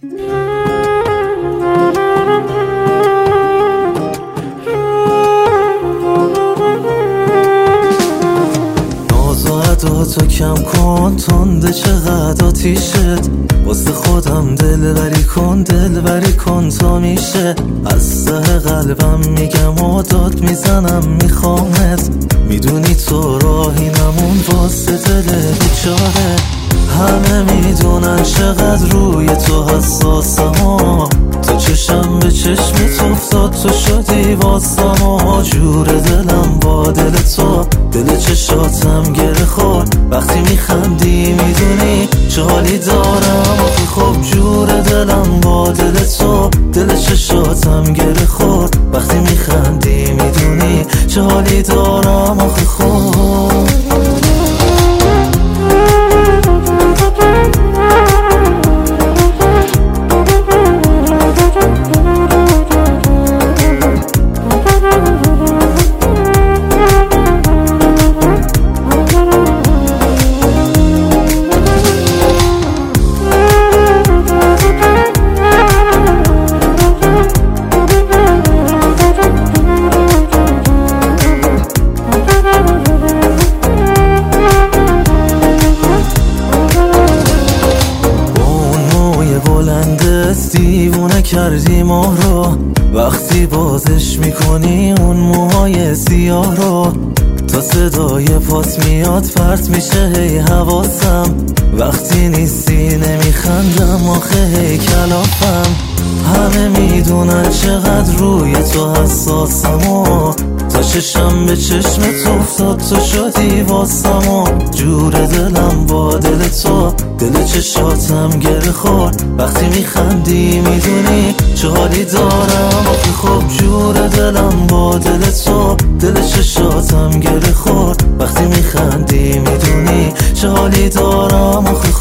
تو کم کن تنده چقدر آتیشت واسه خودم دلبری کن تا میشه از ته قلبم میگم و داد میزنم میخوامت میدونی تو راهی نمون واسه دل بیچاره همه میدونن چقدر روی تو حساسم و تو چشم به چشمت افتاد تو شدی واسم و جور دلم با دل تو دل چشاتم گره خورد وقتی میخندی میدونی چه حالی دارم آخه خب جور دلم با دل تو دل چشاتم گره خورد وقتی میخندی میدونی چه حالی دارم آخه خب دیوونه کردی ما رو وقتی بازش میکنی اون موهای سیاه رو تا صدای پات میاد فرد میشه هی حواسم وقتی نیستی نمیخندم آخه هی کلافم همه میدونن چقدر روی تو حساسم و تا چشم به چشمت افتاد تو شدی واسم و جور دلم با دل تو دل چشاتم گره خورد وقتی میخندی میدونی چه حالی دارم آخه خب جور دلم با دل تو دل چشاتم گره خورد وقتی میخندی میدونی چه حالی دارم آخه